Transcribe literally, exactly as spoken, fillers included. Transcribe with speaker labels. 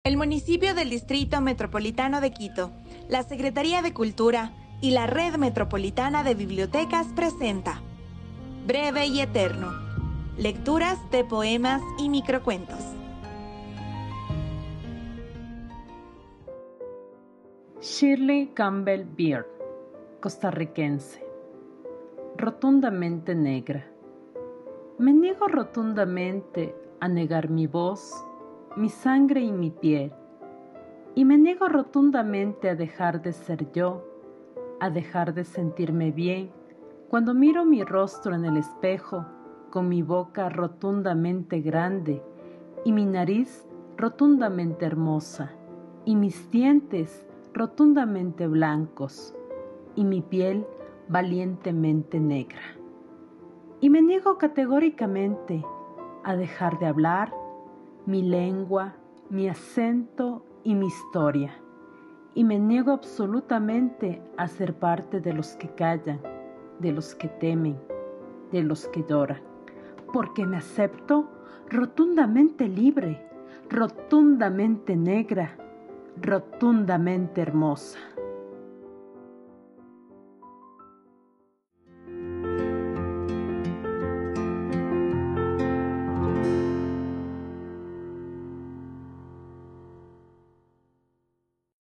Speaker 1: El municipio del Distrito Metropolitano de Quito, la Secretaría de Cultura y la Red Metropolitana de Bibliotecas presenta Breve y Eterno, lecturas de poemas y microcuentos.
Speaker 2: Shirley Campbell Beard, costarricense. Rotundamente negra. Me niego rotundamente a negar mi voz, mi sangre y mi piel, y me niego rotundamente a dejar de ser yo, a dejar de sentirme bien cuando miro mi rostro en el espejo con mi boca rotundamente grande y mi nariz rotundamente hermosa y mis dientes rotundamente blancos y mi piel valientemente negra. Y me niego categóricamente a dejar de hablar mi lengua, mi acento y mi historia. Y me niego absolutamente a ser parte de los que callan, de los que temen, de los que lloran, porque me acepto rotundamente libre, rotundamente negra, rotundamente hermosa.